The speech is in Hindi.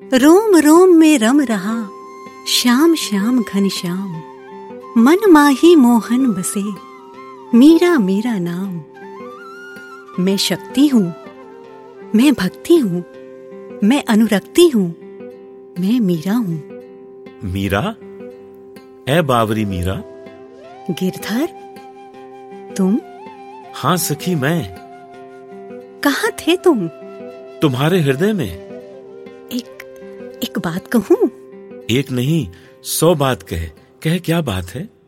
रोम रोम में रम रहा श्याम श्याम घनश्याम, मन माही मोहन बसे मीरा मेरा नाम। मैं शक्ति हूँ, मैं भक्ति हूँ, मैं अनुरक्ति हूँ, मैं मीरा हूँ। मीरा? ऐ बावरी मीरा। गिरधर, तुम? हाँ सखी, मैं। कहाँ थे तुम? तुम्हारे हृदय में। एक बात कहूँ? एक नहीं, 100 बात कह। क्या बात है?